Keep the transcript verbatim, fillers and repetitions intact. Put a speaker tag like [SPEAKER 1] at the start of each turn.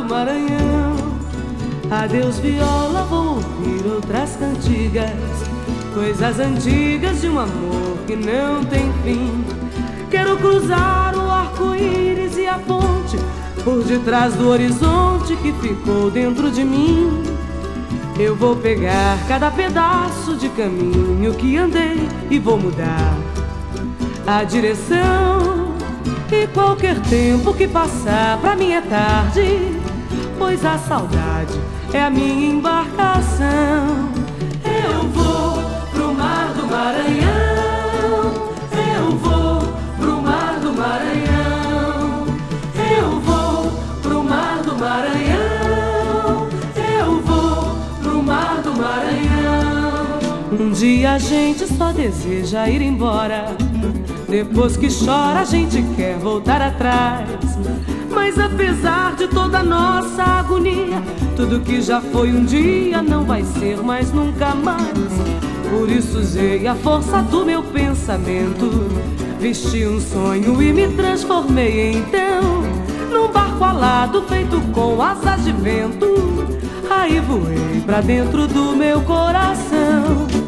[SPEAKER 1] Maranhão. Adeus viola, vou ouvir outras cantigas, coisas antigas de um amor que não tem fim. Quero cruzar o arco-íris e a ponte por detrás do horizonte que ficou dentro de mim. Eu vou pegar cada pedaço de caminho que andei e vou mudar a direção. E qualquer tempo que passar pra mim é tarde, pois a saudade é a minha embarcação. Eu vou pro mar do Maranhão, eu vou pro mar do Maranhão, eu vou pro mar do Maranhão, eu vou pro mar do Maranhão. Um dia a gente só deseja ir embora, depois que chora a gente quer voltar atrás. Mas apesar de toda a nossa agonia, tudo que já foi um dia não vai ser mais nunca mais. Por isso usei a força do meu pensamento, vesti um sonho e me transformei então num barco alado feito com asas de vento. Aí voei pra dentro do meu coração.